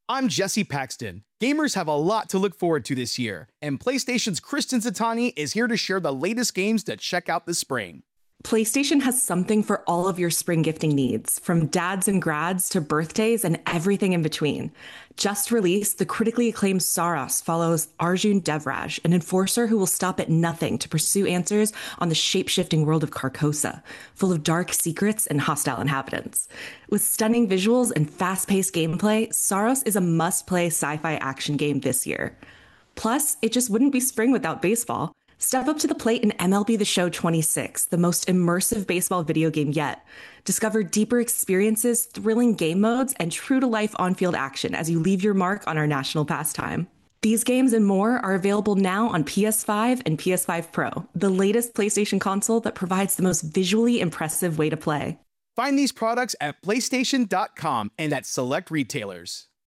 I'm Jesse Paxton. Gamers have a lot to look forward to this year, and PlayStation's Kristen Zatani is here to share the latest games to check out this spring. PlayStation has something for all of your spring gifting needs, from dads and grads to birthdays and everything in between. Just released, the critically acclaimed Saros follows Arjun Devraj, an enforcer who will stop at nothing to pursue answers on the shape-shifting world of Carcosa, full of dark secrets and hostile inhabitants. With stunning visuals and fast-paced gameplay, Saros is a must-play sci-fi action game this year. Plus, it just wouldn't be spring without baseball. Step up to the plate in MLB The Show 26, the most immersive baseball video game yet. Discover deeper experiences, thrilling game modes, and true-to-life on-field action as you leave your mark on our national pastime. These games and more are available now on PS5 and PS5 Pro, the latest PlayStation console that provides the most visually impressive way to play. Find these products at PlayStation.com and at select retailers.